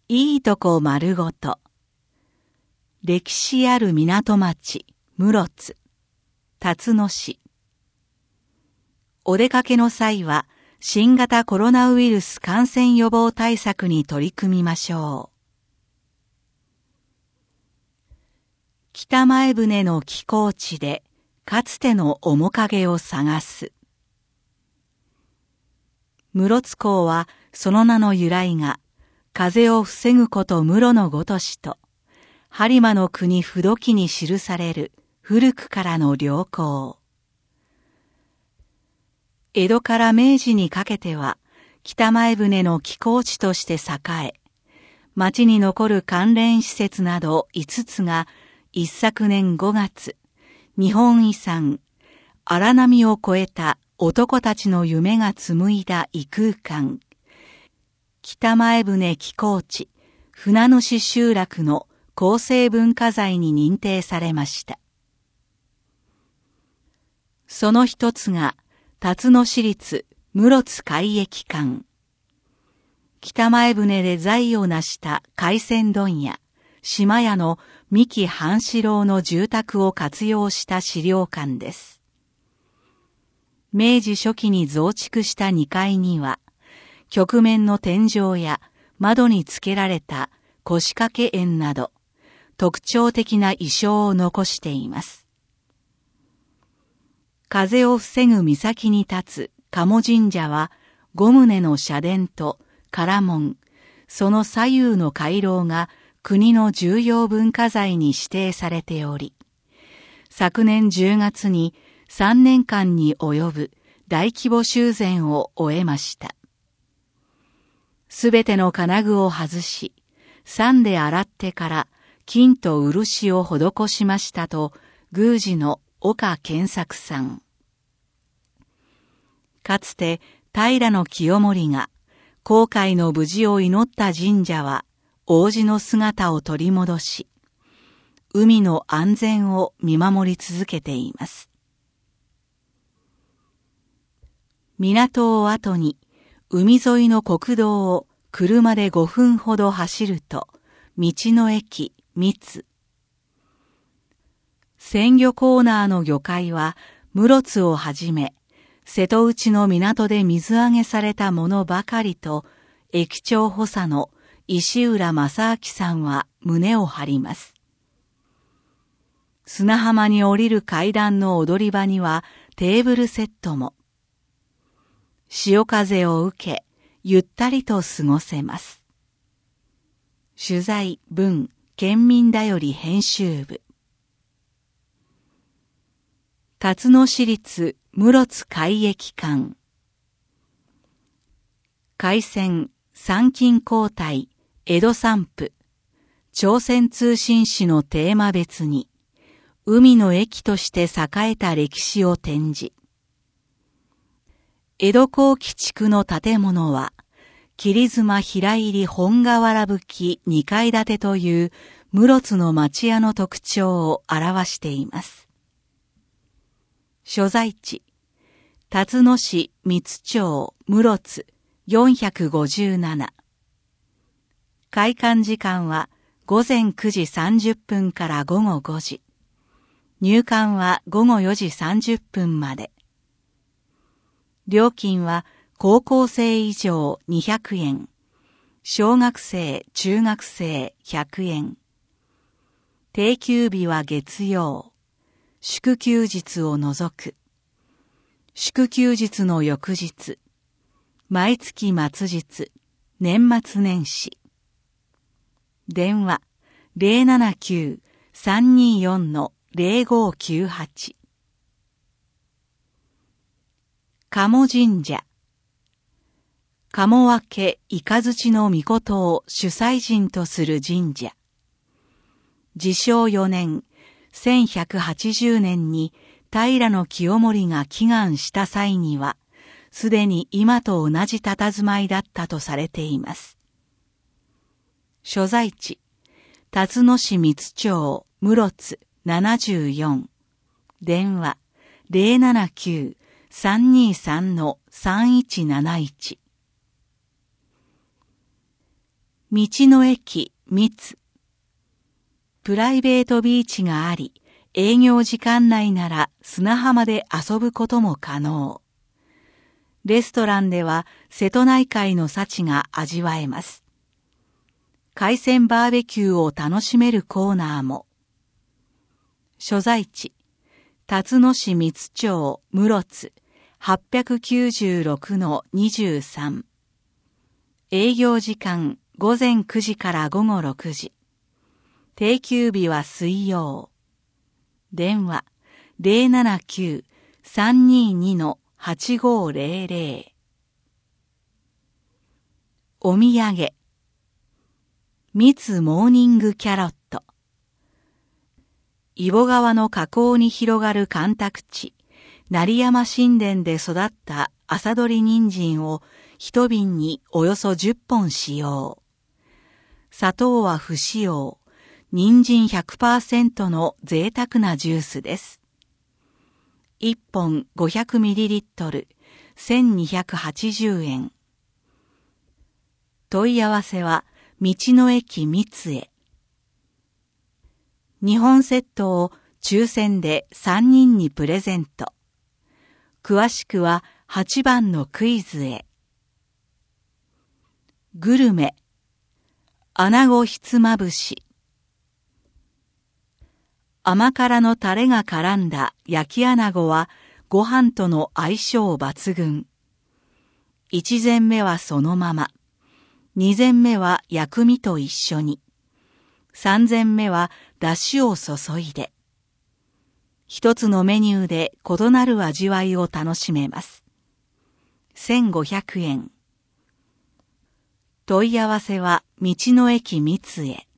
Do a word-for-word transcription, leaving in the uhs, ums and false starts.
いいとこ丸ごと。歴史ある港町、室津、辰野市。お出かけの際は、新型コロナウイルス感染予防対策に取り組みましょう。北前船の寄港地で、かつての面影を探す。室津港は、その名の由来が、風を防ぐこと室のごとしと、播磨の国不土記に記される古くからの良港。江戸から明治にかけては、北前船の寄港地として栄え、町に残る関連施設などいつつが、一昨年ごがつ、日本遺産、荒波を越えた男たちの夢が紡いだ異空間、北前船寄港地、船主集落の構成文化財に認定されました。その一つが、辰野市立室津海駅館。北前船で財を成した海鮮問屋、島屋の三木半四郎の住宅を活用した資料館です。明治初期に増築したにかいには、曲面の天井や窓に付けられた腰掛け円など、特徴的な意匠を残しています。風を防ぐ岬に立つ鴨神社は、五棟の社殿と唐門、その左右の回廊が国の重要文化財に指定されており、昨年じゅうがつにさんねんかんに及ぶ大規模修繕を終えました。すべての金具を外し、酸で洗ってから金と漆を施しましたと、宮司の岡健作さん。かつて平清盛が航海の無事を祈った神社は王子の姿を取り戻し、海の安全を見守り続けています。港を後に海沿いの国道を車でごふんほど走ると、道の駅三津。鮮魚コーナーの魚介は室津をはじめ、瀬戸内の港で水揚げされたものばかりと、駅長補佐の石浦正明さんは胸を張ります。砂浜に降りる階段の踊り場にはテーブルセットも。潮風を受け、ゆったりと過ごせます。取材文県民だより編集部。辰野市立室津海駅館。海鮮参勤交代江戸散布朝鮮通信使のテーマ別に海の駅として栄えた歴史を展示。江戸後期地区の建物は切妻平入り本瓦葺きにかい建てという室津の町家の特徴を表しています。所在地、辰野市三津町室津よんひゃくごじゅうなな。開館時間はごぜんくじさんじゅっぷんからごごごじ。入館はごごよじさんじゅっぷんまで。料金は高校生以上にひゃくえん、小学生、中学生ひゃくえん。定休日は月曜、祝休日を除く。祝休日の翌日、毎月末日、年末年始。電話 ゼロななきゅう さんによん ゼロごきゅうはち。鴨神社。鴨分け雷の御事を主催神とする神社。治承よねん、せんひゃくはちじゅうねんに平清盛が祈願した際には、すでに今と同じ佇まいだったとされています。所在地、辰野市三津町室津ななじゅうよん。電話 ゼロななきゅう さんにさん さんいちなないち。 道の駅三つ。プライベートビーチがあり、営業時間内なら砂浜で遊ぶことも可能。レストランでは瀬戸内海の幸が味わえます。海鮮バーベキューを楽しめるコーナーも。所在地、辰野市三津町室津 はっぴゃくきゅうじゅうろくのにじゅうさん。営業時間ごぜんくじからごごろくじ。定休日は水曜。電話 ゼロななきゅう さんにに はちごゼロゼロ。お土産。ミツモーニングキャロット。揖保川の河口に広がる干拓地、成山新田で育った朝どり人参を一瓶におよそじゅっぽん使用。砂糖は不使用。人参 ひゃくパーセント の贅沢なジュースです。いっぽん ごひゃくミリリットル、せんにひゃくはちじゅうえん。問い合わせは、道の駅三つへ。にほんセットを抽選でさんにんにプレゼント。詳しくははちばんのクイズへ。グルメ。穴子ひつまぶし。甘辛のタレが絡んだ焼き穴子はご飯との相性抜群。一膳目はそのまま。二膳目は薬味と一緒に。三膳目は出汁を注いで。一つのメニューで異なる味わいを楽しめます。せんごひゃくえん。問い合わせは道の駅三つへ。